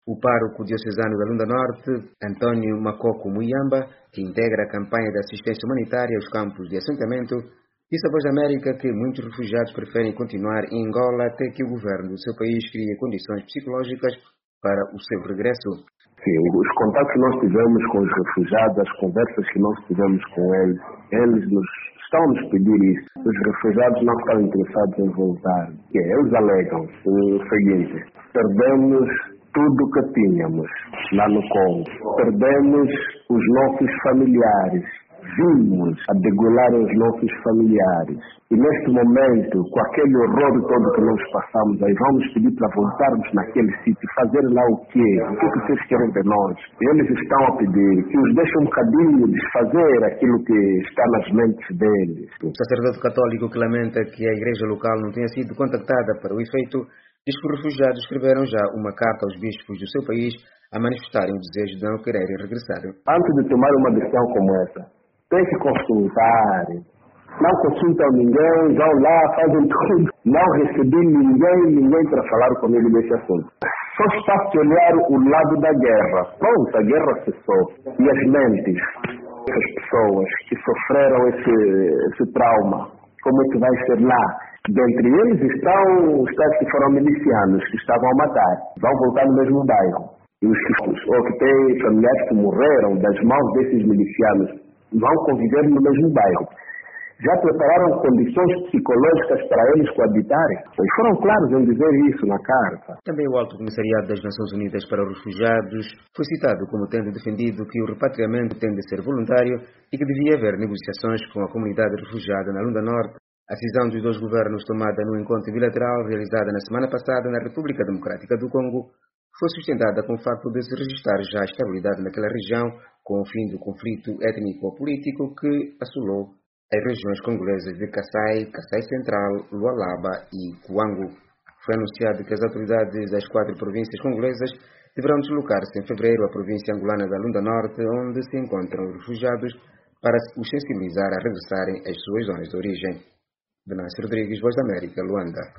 O pároco diocesano da Lunda Norte, Antônio Macoco Muyamba, que integra a campanha de assistência humanitária aos campos de assentamento, disse à Voz da América que muitos refugiados preferem continuar em Angola até que o governo do seu país crie condições psicológicas para o seu regresso. Sim, os contatos que nós tivemos com os refugiados, as conversas que nós tivemos com eles estão a nos pedir isso. Os refugiados não estão interessados em voltar. Eles alegam o seguinte: perdemos tudo o que tínhamos lá no Congo, perdemos os nossos familiares, vimos a degolar os nossos familiares. E neste momento, com aquele horror todo que nós passamos aí, vamos pedir para voltarmos naquele sítio, fazer lá o quê? O que vocês querem de nós? Eles estão a pedir que os deixem um bocadinho desfazer aquilo que está nas mentes deles. O sacerdote católico que lamenta que a igreja local não tenha sido contactada para o efeito, diz que os refugiados escreveram já uma carta aos bispos do seu país a manifestarem o desejo de não quererem regressar. Antes de tomar uma decisão como essa, tem que consultar. Não consultam ninguém, vão lá, fazem tudo. Não recebi ninguém para falar comigo desse assunto. Só está-se a olhar o lado da guerra. Pronto, a guerra cessou. E as mentes, essas pessoas que sofreram esse trauma, como é que vai ser lá? Dentre eles estão os tais que foram milicianos, que estavam a matar. Vão voltar no mesmo bairro. E os que têm familiares que morreram das mãos desses milicianos vão conviver no mesmo bairro. Já prepararam condições psicológicas para eles coabitarem? Eles foram claros em dizer isso na carta. Também o Alto Comissariado das Nações Unidas para os Refugiados foi citado como tendo defendido que o repatriamento tem de ser voluntário e que devia haver negociações com a comunidade refugiada na Lunda Norte. A decisão dos dois governos tomada no encontro bilateral realizada na semana passada na República Democrática do Congo foi sustentada com o facto de se registrar já a estabilidade naquela região com o fim do conflito étnico-político que assolou as regiões congolesas de Kasai, Kasai Central, Lualaba e Kwango. Foi anunciado que as autoridades das 4 províncias congolesas deverão deslocar-se em fevereiro à província angolana da Lunda Norte, onde se encontram os refugiados, para os sensibilizar a regressarem às suas zonas de origem. Venâncio Rodrigues, Voz da América, Luanda.